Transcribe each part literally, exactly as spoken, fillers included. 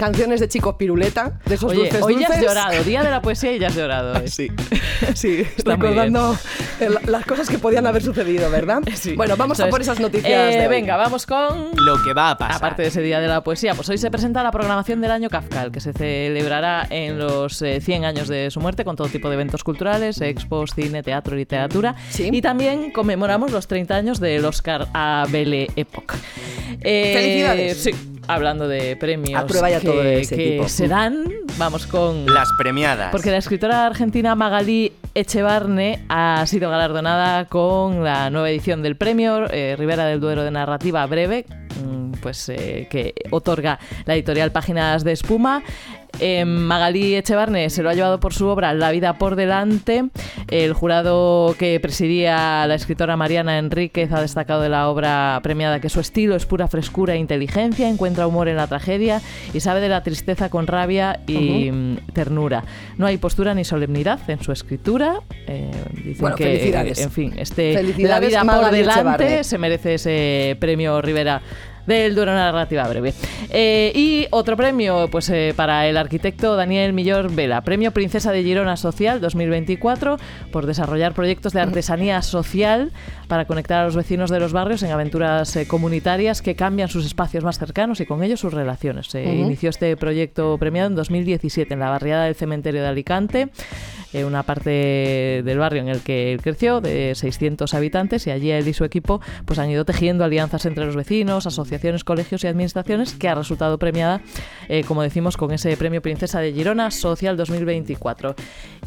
canciones de chicos piruleta, de esos Oye, dulces hoy dulces. ya has llorado, Día de la Poesía y ya has llorado. ¿eh? Sí, sí, Está muy recordando el- las cosas que podían haber sucedido, ¿verdad? Sí. Bueno, vamos a Eso por es. esas noticias Eh, de hoy. Venga, vamos con... Lo que va a pasar. Aparte de ese Día de la Poesía, pues hoy se presenta la programación del año Kafka, el que se celebrará en los eh, cien años de su muerte con todo tipo de eventos culturales, expos, cine, teatro y literatura. Sí. Y también conmemoramos los treinta años del Oscar a Belle Époque. Eh, ¡Felicidades! Sí, hablando de premios Aprueba ya que, todo de ese que tipo. se dan, vamos con... Las premiadas. Porque la escritora argentina Magalí Echevarne ha sido galardonada con la nueva edición del premio eh, Ribera del Duero de Narrativa Breve, mm, pues eh, que otorga la editorial Páginas de Espuma. Eh, Magalí Echevarne se lo ha llevado por su obra La vida por delante. El jurado que presidía la escritora Mariana Enríquez ha destacado de la obra premiada que su estilo es pura frescura e inteligencia, encuentra humor en la tragedia y sabe de la tristeza con rabia y uh-huh. ternura. No hay postura ni solemnidad en su escritura. Eh, dicen bueno, que, felicidades. en fin, este felicidades, La vida por Magalí delante Echevarne. se merece ese premio Rivera del Duero Narrativa Breve. Eh, y otro premio pues eh, para el arquitecto Daniel Millor Vela, Premio Princesa de Girona Social dos mil veinticuatro, por desarrollar proyectos de artesanía social para conectar a los vecinos de los barrios en aventuras eh, comunitarias que cambian sus espacios más cercanos y con ellos sus relaciones. Se uh-huh. inició este proyecto premiado en dos mil diecisiete en la barriada del Cementerio de Alicante, eh, una parte del barrio en el que él creció, de seiscientos habitantes, y allí él y su equipo pues han ido tejiendo alianzas entre los vecinos, asociaciones, colegios y administraciones, que ha resultado premiada, eh, como decimos, con ese Premio Princesa de Girona Social dos mil veinticuatro.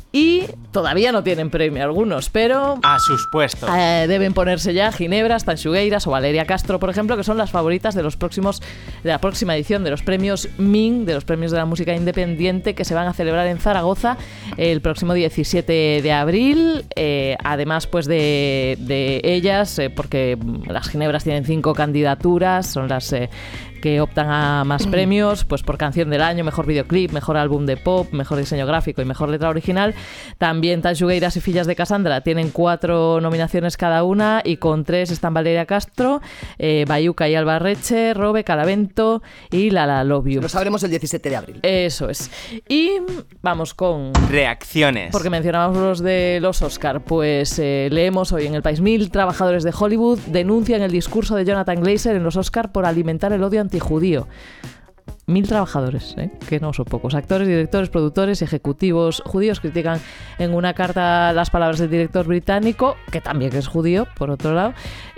Y todavía no tienen premio algunos, pero a sus puestos eh, deben ponerse ya Ginebras, Tanxugueiras o Valeria Castro, por ejemplo, que son las favoritas de los próximos de la próxima edición de los premios M I N, de los premios de la música independiente, que se van a celebrar en Zaragoza el próximo diecisiete de abril. Eh, además, pues de, de ellas, eh, porque las Ginebras tienen cinco candidaturas, son las eh, que optan a más premios, pues por canción del año, mejor videoclip, mejor álbum de pop, mejor diseño gráfico y mejor letra original. También Tanxugueiras y Fillas de Casandra tienen cuatro nominaciones cada una, y con tres están Valeria Castro, eh, Bayuca y Albarreche, Robe, Calavento y Lala Love You. Lo sabremos el diecisiete de abril. Eso es. Y vamos con reacciones. Porque mencionábamos los de los Oscar, pues eh, leemos hoy en El País: mil trabajadores de Hollywood denuncian el discurso de Jonathan Glazer en los Oscar por alimentar el odio antijudío. Mil trabajadores, ¿eh? Que no son pocos. Actores, directores, productores, ejecutivos judíos critican en una carta las palabras del director británico, que también es judío, por otro lado.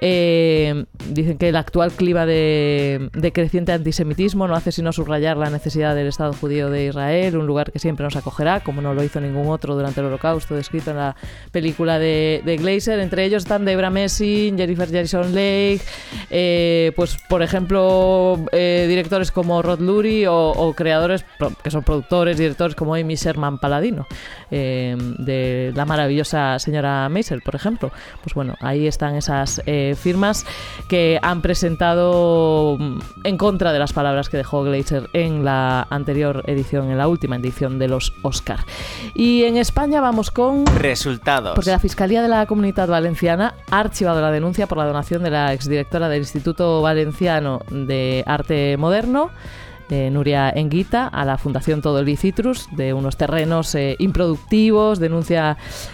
Eh, dicen que el actual clima de, de creciente antisemitismo no hace sino subrayar la necesidad del Estado judío de Israel, un lugar que siempre nos acogerá, como no lo hizo ningún otro durante el Holocausto, descrito en la película de, de Glazer. Entre ellos están Debra Messing, Jennifer Jason Leigh, eh, pues por ejemplo, eh, directores como Rod Lurie, O, o creadores que son productores, directores como Amy Sherman Paladino, eh, de la maravillosa señora Maisel, por ejemplo. Pues bueno, ahí están esas eh, firmas que han presentado en contra de las palabras que dejó Glazer en la anterior edición, en la última edición de los Oscar. Y en España vamos con resultados. Porque la Fiscalía de la Comunitat Valenciana ha archivado la denuncia por la donación de la exdirectora del Instituto Valenciano de Arte Moderno, Eh, Nuria Enguita, a la Fundación Todo Licitrus, de unos terrenos eh, improductivos. Denuncia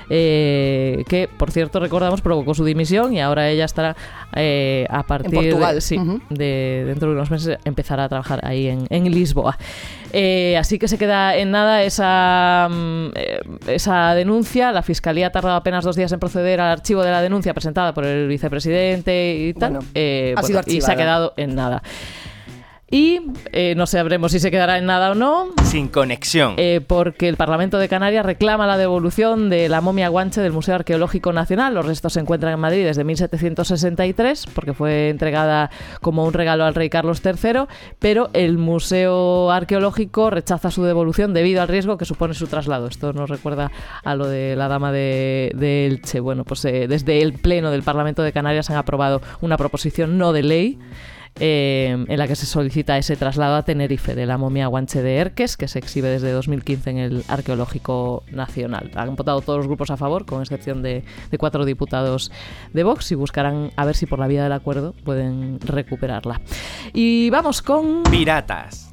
eh, que, por cierto, recordamos, provocó su dimisión, y ahora ella estará eh, a partir en Portugal. de, sí, uh-huh. de dentro de unos meses empezará a trabajar ahí en, en Lisboa. Eh, así que se queda en nada esa, eh, esa denuncia. La Fiscalía ha tardado apenas dos días en proceder al archivo de la denuncia presentada por el vicepresidente y tal. Bueno, eh, ha bueno, sido y se ha quedado en nada. Y eh, no sabremos si se quedará en nada o no. Sin conexión. Eh, porque el Parlamento de Canarias reclama la devolución de la momia guanche del Museo Arqueológico Nacional. Los restos se encuentran en Madrid desde mil setecientos sesenta y tres, porque fue entregada como un regalo al rey Carlos tercero, pero el Museo Arqueológico rechaza su devolución debido al riesgo que supone su traslado. Esto nos recuerda a lo de la dama de, de Elche. Bueno, pues eh, desde el Pleno del Parlamento de Canarias han aprobado una proposición no de ley, Eh, en la que se solicita ese traslado a Tenerife de la momia guanche de Erques, que se exhibe desde dos mil quince en el Arqueológico Nacional. Han votado todos los grupos a favor, con excepción de, de cuatro diputados de Vox, y buscarán a ver si por la vía del acuerdo pueden recuperarla. Y vamos con piratas.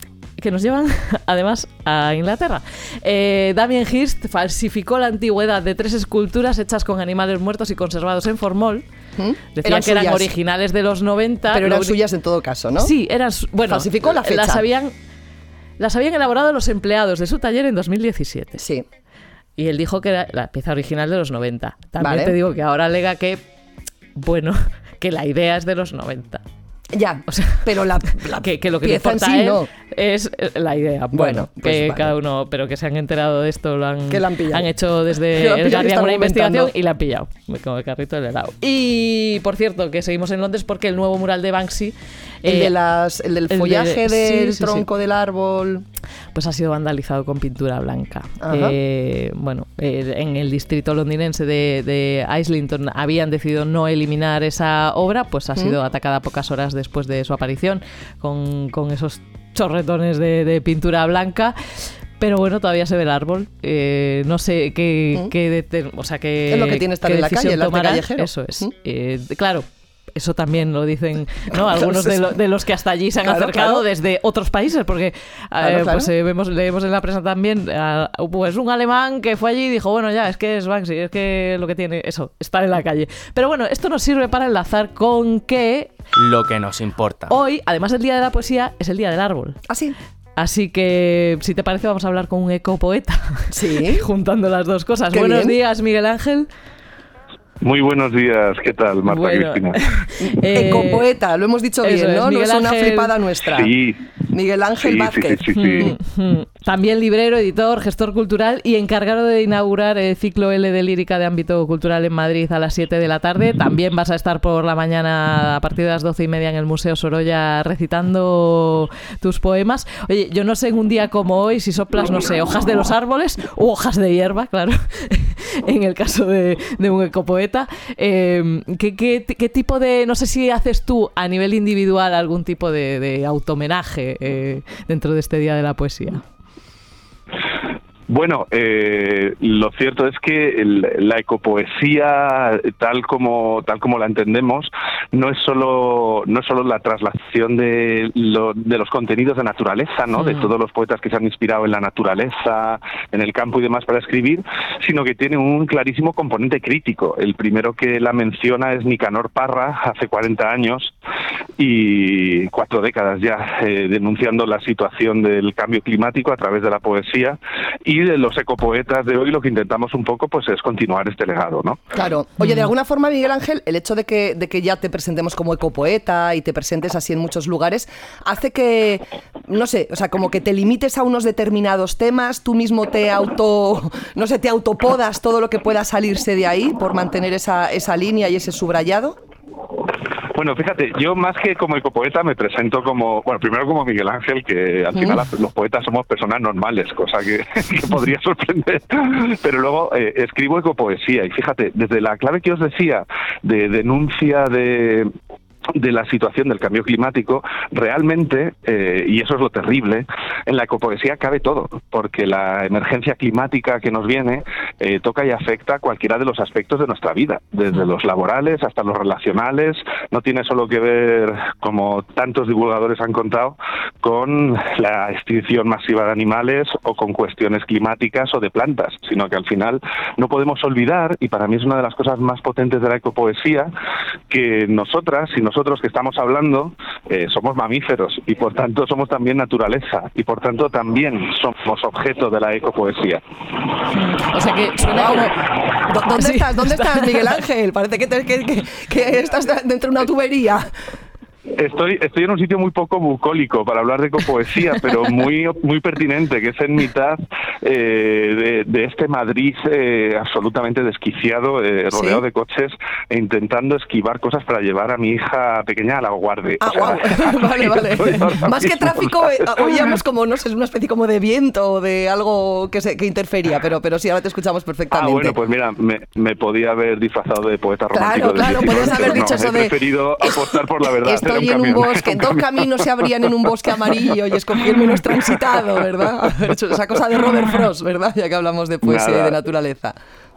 que nos llevan además a Inglaterra. Eh, Damien Hirst falsificó la antigüedad de tres esculturas hechas con animales muertos y conservados en formol. ¿Mm? Decían eran que eran suyas. Originales de los noventa. Pero eran lo... suyas en todo caso, ¿no? Sí, eran... Bueno, falsificó la fecha. Las habían, las habían elaborado los empleados de su taller en dos mil diecisiete. Sí. Y él dijo que era la pieza original de los noventa. También vale. te digo que ahora alega que, bueno, que la idea es de los noventa. Ya, o sea, pero la, la que, que lo que pieza le importa en sí, a él no. es la idea. Bueno, bueno pues que vale. cada uno, pero que se han enterado de esto, lo han, que la han, pillado. han hecho desde el Guardian una investigación y la han pillado, como el carrito del helado. Y, por cierto, que seguimos en Londres porque el nuevo mural de Banksy... El, eh, de las, el del el follaje de, del sí, sí, tronco sí. del árbol... Pues ha sido vandalizado con pintura blanca. Eh, bueno, eh, en el distrito londinense de, de Islington habían decidido no eliminar esa obra, pues ha sido ¿Mm? atacada pocas horas después de su aparición con, con esos chorretones de, de pintura blanca. Pero bueno, todavía se ve el árbol. Eh, no sé qué, ¿Mm? qué, de, o sea, qué, es lo que tiene estar en la calle, el arte callejero. Eso es. ¿Mm? Eh, claro. Eso también lo dicen, ¿no? Algunos de, lo, de los que hasta allí se han claro, acercado claro. desde otros países, porque claro, eh, claro. Pues, eh, vemos, leemos en la prensa también eh, pues un alemán que fue allí y dijo, bueno, ya, es que es Banksy, es que lo que tiene, eso, estar en la calle. Pero bueno, esto nos sirve para enlazar con que... Lo que nos importa. Hoy, además del Día de la Poesía, es el Día del Árbol. ¿Ah, sí? Así que, si te parece, vamos a hablar con un ecopoeta. Sí. Juntando las dos cosas. Qué Buenos bien. días, Miguel Ángel. Muy buenos días, ¿qué tal, Marta bueno, Cristina? Eh, Ecopoeta, lo hemos dicho bien, ¿no? Es, no es una Ángel... flipada nuestra. Sí. Miguel Ángel sí, Vázquez. Sí, sí, sí, sí. Mm, mm. También librero, editor, gestor cultural y encargado de inaugurar el ciclo L de lírica de ámbito cultural en Madrid a las siete de la tarde. También vas a estar por la mañana a partir de las doce y media en el Museo Sorolla recitando tus poemas. Oye, yo no sé en un día como hoy si soplas, no sé, hojas de los árboles u hojas de hierba, claro, en el caso de, de un ecopoeta. Eh, ¿qué, qué, ¿Qué tipo de, no sé si haces tú a nivel individual algún tipo de, de autohomenaje eh, dentro de este Día de la Poesía? Bueno, eh, lo cierto es que el, la ecopoesía, tal como tal como la entendemos, no es solo no es solo la traslación de, lo, de los contenidos de naturaleza, ¿no? Mm. De todos los poetas que se han inspirado en la naturaleza, en el campo y demás para escribir, sino que tiene un clarísimo componente crítico. El primero que la menciona es Nicanor Parra, hace cuarenta años y cuatro décadas ya, eh, denunciando la situación del cambio climático a través de la poesía. Y de los ecopoetas de hoy lo que intentamos un poco pues es continuar este legado, ¿no? Claro. Oye, de alguna forma, Miguel Ángel, el hecho de que, de que ya te presentemos como ecopoeta y te presentes así en muchos lugares, hace que, no sé, o sea, como que te limites a unos determinados temas, tú mismo te auto, no sé, te autopodas todo lo que pueda salirse de ahí por mantener esa, esa línea y ese subrayado. Bueno, fíjate, yo más que como ecopoeta me presento como, bueno, primero como Miguel Ángel, que al final ¿Mm? los poetas somos personas normales, cosa que, que podría sorprender, pero luego eh, escribo ecopoesía y fíjate, desde la clave que os decía de denuncia de... de la situación del cambio climático, realmente, eh, y eso es lo terrible, en la ecopoesía cabe todo, porque la emergencia climática que nos viene eh, toca y afecta cualquiera de los aspectos de nuestra vida, desde los laborales hasta los relacionales, no tiene solo que ver, como tantos divulgadores han contado, con la extinción masiva de animales o con cuestiones climáticas o de plantas, sino que al final no podemos olvidar, y para mí es una de las cosas más potentes de la ecopoesía, que nosotras y nosotros Nosotros que estamos hablando eh, somos mamíferos y por tanto somos también naturaleza y por tanto también somos objeto de la ecopoesía. O sea que suena como... ¿Dónde sí. estás? ¿Dónde estás, Miguel Ángel? Parece que, te, que, que, que estás dentro de una tubería. Estoy estoy en un sitio muy poco bucólico para hablar de ecopoesía, pero muy muy pertinente, que es en mitad eh, de, de este Madrid eh, absolutamente desquiciado, eh, rodeado ¿Sí? de coches, e intentando esquivar cosas para llevar a mi hija pequeña a la guardia. Ah, o sea, wow. Vale, vale. Más que tráfico, eh, oíamos como, no sé, es una especie como de viento o de algo que se, que interfería, pero pero sí, ahora te escuchamos perfectamente. Ah, bueno, pues mira, me, me podía haber disfrazado de poeta romántico. Claro, claro, podías haber dicho no, eso he de... He preferido apostar por la verdad. Estoy en un bosque, un dos caminos se abrían en un bosque amarillo y escogí el menos transitado, ¿verdad? Esa cosa de Robert Frost, ¿verdad? Ya que hablamos de poesía Nada. y de naturaleza.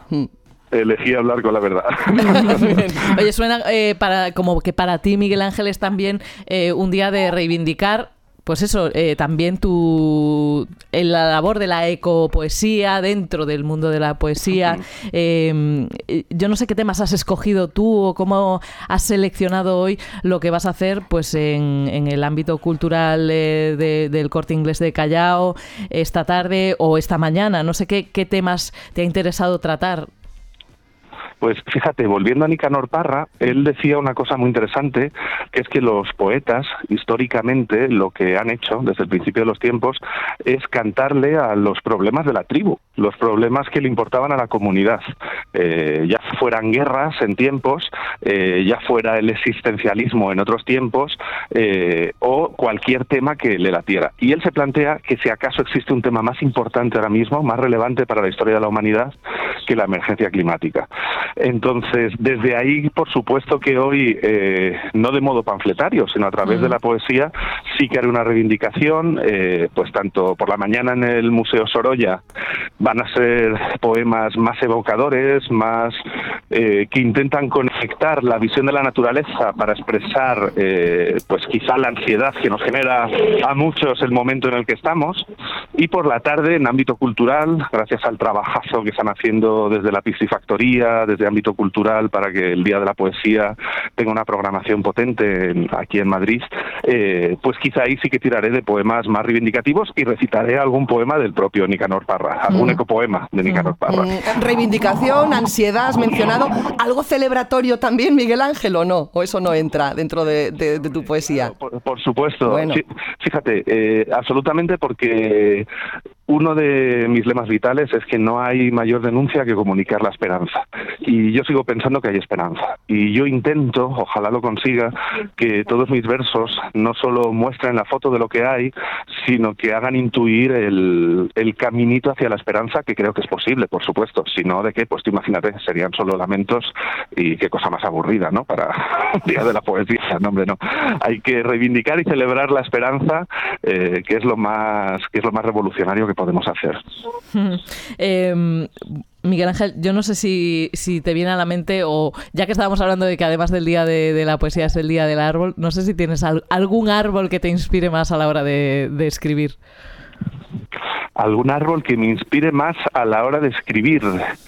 Elegí hablar con la verdad. Oye, suena eh, para, como que para ti, Miguel Ángel, es también eh, un día de reivindicar pues eso, eh, también tu en la labor de la ecopoesía dentro del mundo de la poesía. Eh, yo no sé qué temas has escogido tú o cómo has seleccionado hoy lo que vas a hacer pues en, en el ámbito cultural eh, de, del Corte Inglés de Callao esta tarde o esta mañana. No sé qué, qué temas te ha interesado tratar. Pues fíjate, volviendo a Nicanor Parra, él decía una cosa muy interesante, que es que los poetas, históricamente, lo que han hecho desde el principio de los tiempos es cantarle a los problemas de la tribu, los problemas que le importaban a la comunidad, eh, ya fueran guerras en tiempos, eh, ya fuera el existencialismo en otros tiempos, eh, o cualquier tema que le latiera. Y él se plantea que si acaso existe un tema más importante ahora mismo, más relevante para la historia de la humanidad, que la emergencia climática. Entonces, desde ahí, por supuesto que hoy, eh, no de modo panfletario, sino a través mm. de la poesía, sí que haré una reivindicación, eh, pues tanto por la mañana en el Museo Sorolla van a ser poemas más evocadores, más eh, que intentan conectar la visión de la naturaleza para expresar, eh, pues quizá la ansiedad que nos genera a muchos el momento en el que estamos, y por la tarde, en ámbito cultural, gracias al trabajazo que están haciendo desde la Piscifactoría, desde ámbito cultural, para que el Día de la Poesía tenga una programación potente en, aquí en Madrid, eh, pues quizá ahí sí que tiraré de poemas más reivindicativos y recitaré algún poema del propio Nicanor Parra, algún mm. ecopoema de Nicanor mm. Parra. Mm. Reivindicación, ansiedad, has mencionado. ¿Algo celebratorio también, Miguel Ángel, o no? ¿O eso no entra dentro de, de, de tu poesía? Por, por supuesto. Bueno. Sí, fíjate, eh, absolutamente, porque uno de mis lemas vitales es que no hay mayor denuncia que comunicar la esperanza. Y yo sigo pensando que hay esperanza. Y yo intento, ojalá lo consiga, que todos mis versos no solo muestren la foto de lo que hay, sino que hagan intuir el, el caminito hacia la esperanza, que creo que es posible, por supuesto. Si no, ¿de qué? Pues tú imagínate, serían solo lamentos y qué cosa más aburrida, ¿no? Para un día de la poesía. No, hombre, no. Hay que reivindicar y celebrar la esperanza, eh, que es lo más, que es lo más revolucionario que podemos hacer. eh, Miguel Ángel, yo no sé si, si te viene a la mente, o ya que estábamos hablando de que además del Día de, de la Poesía es el Día del Árbol, no sé si tienes al, algún árbol que te inspire más a la hora de, de escribir. ¿Algún árbol que me inspire más a la hora de escribir?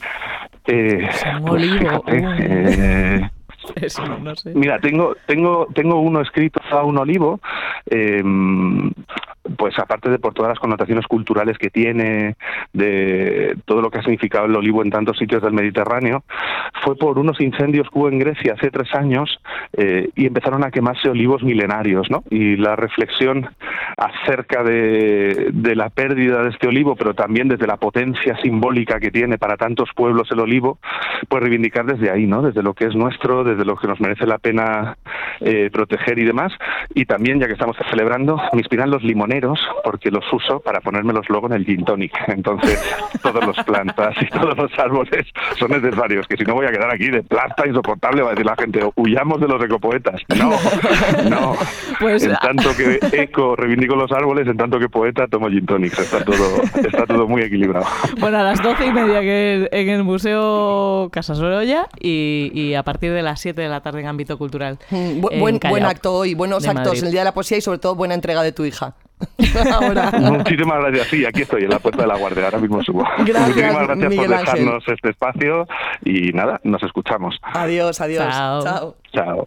Eh, un pues olivo. Fíjate, Uh. eh, Eso, no sé. Mira, tengo tengo tengo uno escrito a un olivo, eh, pues aparte de por todas las connotaciones culturales que tiene, de todo lo que ha significado el olivo en tantos sitios del Mediterráneo, fue por unos incendios que hubo en Grecia hace tres años eh, y empezaron a quemarse olivos milenarios, ¿no? Y la reflexión acerca de, de la pérdida de este olivo, pero también desde la potencia simbólica que tiene para tantos pueblos el olivo, pues reivindicar desde ahí, ¿no? Desde lo que es nuestro, desde lo que nos merece la pena eh, proteger y demás. Y también, ya que estamos celebrando, me inspiran los limoneros, porque los uso para ponérmelos luego en el gin tonic. Entonces, todas las plantas y todos los árboles son necesarios, que si no voy a quedar aquí de planta insoportable, va a decir la gente, huyamos de los ecopoetas. No, no. Pues, en tanto que eco reivindico los árboles, en tanto que poeta tomo gin tonics. Está todo, está todo muy equilibrado. Bueno, a las doce y media que en el Museo Casa Sorolla y, y a partir de las siete de la tarde en ámbito cultural. Mm, bu- buen, buen acto hoy, buenos actos Madrid. en el Día de la Poesía y sobre todo buena entrega de tu hija. Ahora. Muchísimas gracias. Sí, aquí estoy en la Puerta de la Guardia, ahora mismo subo. Gracias, Muchísimas gracias Miguel por Ángel. dejarnos este espacio y nada, nos escuchamos. Adiós, adiós. Chao. Chao. Chao.